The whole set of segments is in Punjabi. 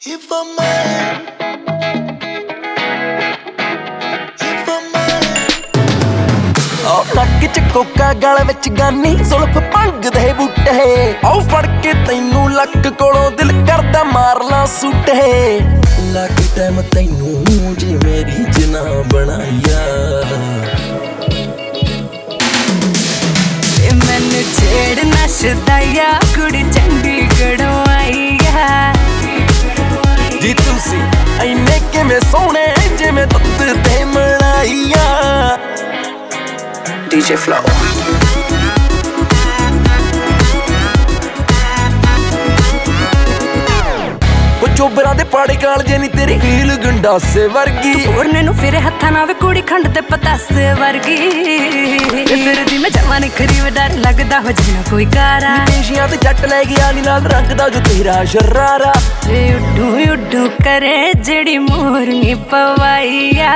If I'm mad, if I'm mad ਨੱਕ ਚ ਕੋਕਾ ਗਲ ਵਿੱਚ ਗਾਨੀ ਜ਼ੁਲਫ ਭੰਗ ਦੇ ਬੂਟੇ ਆਉ ਫੜ ਕੇ ਤੈਨੂੰ ਲੱਕ ਕੋਲੋਂ ਦਿਲ ਕਰਦਾ ਮਾਰ ਲਾਂ ਸੂਟੇ ਲੱਗ ਟਾਈਮ ਤੈਨੂੰ ਜੀ ਮੇਰੀ ਜਨਾ ਬਣਾਇਆ ਮੈਨੂੰ ਛੇੜ ਨਾ ਸ਼ਦਾਇਆ ਕੁੜੀ ਚੰਡੀਗੜ੍ਹੋਂ ਆਈ ਆ ਜੀ ਤੁਸੀਂ ਐਨੇ ਕਿਵੇਂ ਸੋਹਣੇ ਜਿਵੇਂ ਦੁੱਧ ਤੇ ਮਲਾਈਆ DJ Flow ਚੋਬਰਾਂ ਦੇ ਪਾੜੇ ਕਾਲਜੇ ਨੀ ਤੇਰੀ ਹੀਲ ਗੰਡਾਸੇ ਵਰਗੀ ਤੋੜਨੇ ਨੂੰ ਫਿਰ ਹੱਥਾਂ ਨਾਲ ਵੇ ਕੁੜੀ ਖੰਡ ਤੇ ਪਤਾਸੇ ਵਰਗੀ ਫਿਰਦੀ ਮੈਂ ਜਵਾਂ ਨਿਖਰੀ ਵੇ ਡਰ ਲੱਗਦਾ ਹੋ ਜਿਨਾ ਕੋਈ ਕਾਰਾ ਪੇਸ਼ੀਆਂ ਤੇ ਜੱਟ ਲੈ ਗਿਆ ਨੀ ਨਾਲ ਰੰਗ ਦਾ ਜੋ ਤੇਰਾ ਸ਼ਰਾਰਾ ਉੱਡੂ ਉੱਡੂ ਕਰੇ ਜਿਹੜੀ ਮੋਰਨੀ ਪਵਾਈਆ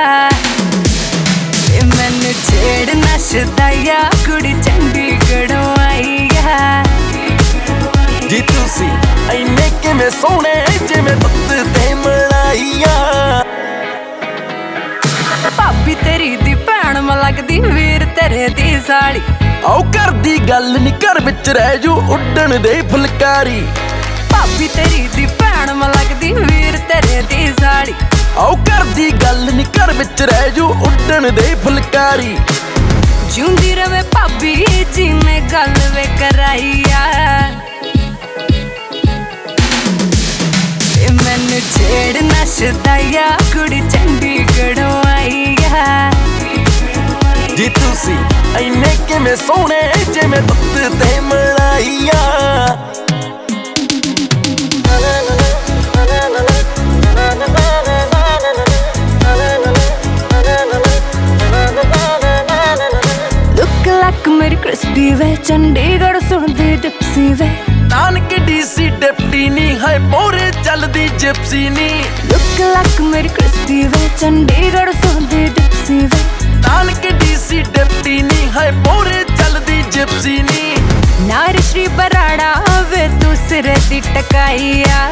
ਮੈਨੂੰ ਛੇੜ ਨਾ ਸ਼ਦਾਇਆ ਕੁੜੀ ਚੰਡੀਗੜ੍ਹੋਂ ਆਈ ਆ ਜੀ ਤੁਸੀਂ ਐਨੇ ਕਿਵੇਂ ਸੋਹਣੇ ਜਿਵੇਂ ਦੁੱਧ ਤੇ ਮਲਾਈਆ ਭਾਬੀ ਤੇਰੀ ਦੀ ਭੈਣ ਮ ਲੱਗਦੀ ਵੀਰ ਤੇਰੇ ਦੀ ਸਾਲੀ ਆਓ ਘਰ ਦੀ ਗੱਲ ਨੀ ਘਰ ਵਿੱਚ ਰਹਿ ਜੂ ਉੱਡਣ ਦੇ ਫੁਲਕਾਰੀ ਭਾਬੀ ਤੇਰੀ ਦੀ ਭੈਣ ਮ ਲੱਗਦੀ ਵੀਰ ਤੇਰੇ ਦੀ ਸਾਲੀ ਆਓ ਘਰ ਦੀ ਗੱਲ ਨੀ ਘਰ ਵਿੱਚ ਰਹਿ ਜੂ ਉੱਡਣ ਦੇ ਫੁਲਕਾਰੀ ਜਿਉਂਦੀ ਰਵੇ ਭਾਬੀ ਜੀ ਨੇ ਗੱਲ ਵੇ ਕਰਾਈਆ ਮੈਨੂੰ ਛੇੜ ਨਾ ਸ਼ਦਾਇਆ ਕੁੜੀ ਚੰਡੀਗੜ੍ਹੋਂ ਆਈ ਆ ਜੀ ਤੁਸੀਂ ਐਨੇ ਕਿਵੇਂ ਸੋਹਣੇ ਜਿਵੇਂ ਦੁੱਧ ਤੇ ਮਲਾਈਆ ਲੁੱਕ ਲੱਕ ਮੇਰੀ ਕ੍ਰਿਸਪੀ ਵੇ ਚੰਡੀਗੜ੍ਹ ਸੁਣਦੀ ਡਿਪਸੀ ਵੇ ਨਾਨਕ ਡੀਸੀ ਡਿਪਟੀ ਨੀ ਹੈ ਮੋਰੇ ਚੱਲਦੀ ਜਿਪਸੀ ਨੀ ਲੁੱਕ ਲੱਕ ਮੇਰੀ ਕ੍ਰਿਸਪੀ ਵੇ ਚੰਡੀਗੜ੍ਹ ਸੁਣਦੀ ਡਿਪਸੀ ਵੇ ਨਾਨਕ ਡੀਸੀ ਡਿਪਟੀ ਨੀ ਹੈ ਮੋਰੇ ਚੱਲਦੀ ਜਿਪਸੀ ਨੀ ਨਾਰ ਸ਼੍ਰੀ ਬਰਾੜਾ ਵੇ ਤੂੰ ਸਿਰ ਦੀ ਟਕਾਈਆ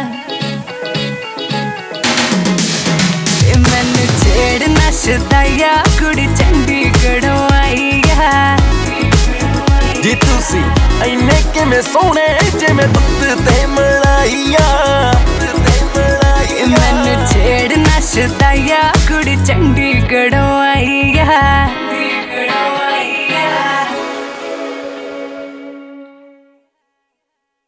ਮੈਨੂੰ ਛੇੜ ਨਾ ਸ਼ਦਾਇਆ ਕੁੜੀ ਚੰਡੀਗੜ੍ਹੋਂ ਆਈ ਆ ਜੀ ਤੁਸੀਂ ਐਨੇ ਕਿਵੇਂ ਸੋਹਣੇ ਜਿਵੇਂ ਦੁੱਧ ਤੇ ਮਲਾਈਆ ਮੈਨੂੰ ਛੇੜ ਨਾ ਸ਼ਦਾਇਆ ਕੁੜੀ ਚੰਡੀਗੜ੍ਹੋਂ